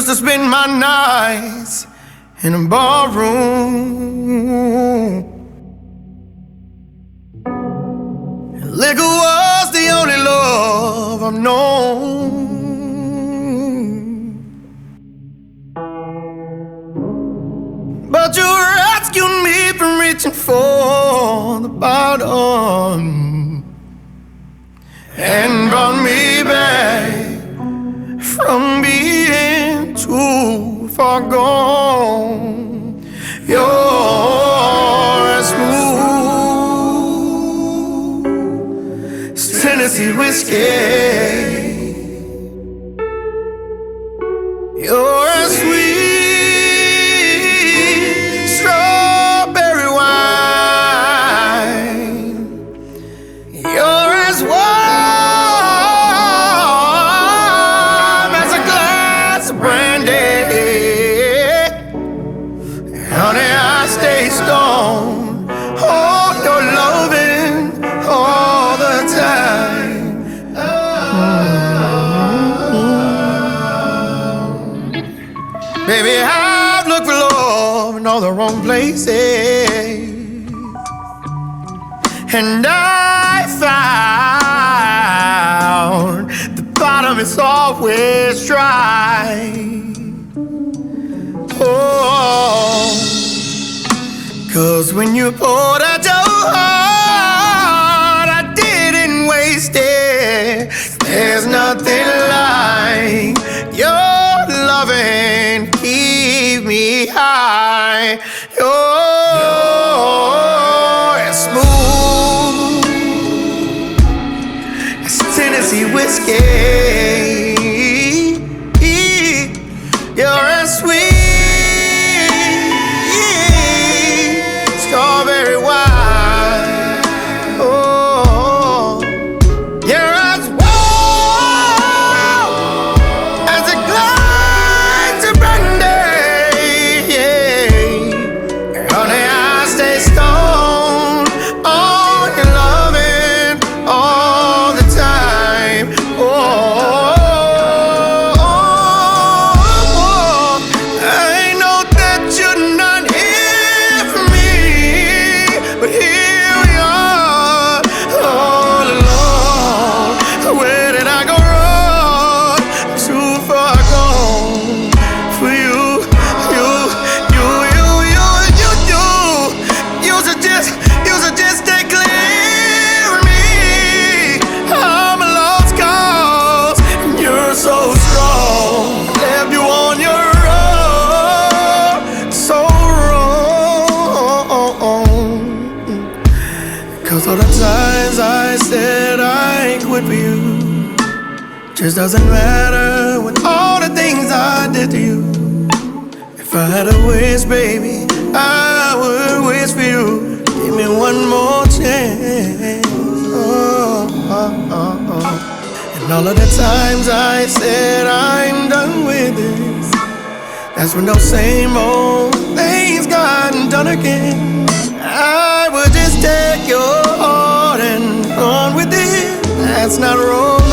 Used to spend my nights in a barroom. Liquor was the only love I've known. But you rescued me from reaching for the bottom and brought me back from being too far gone. You're as smooth as Tennessee whiskey. You're as sweet strawberry wine. You're as warm as a glass of brandy. Honey, I stay stoned on your loving all the time. Baby, I've looked for love in all the wrong places, and I found the bottom is always dry. Oh, 'cause when you poured out your heart, I didn't waste it. There's nothing like your loving, keep me high. You're as smooth as Tennessee whiskey. You're as sweet strawberry wine. Oh, you're as warm as a glass of brandy. Yeah. Honey, I stay stoned on your loving all the time. Cause all the times I said I quit for you just doesn't matter with all the things I did to you. If I had a wish, baby, I would wish for you. Give me one more chance. Oh, oh, oh, oh. And all of the times I said I'm done with this, that's when those same old things got done again. I would just take your heart and run with it. That's not wrong.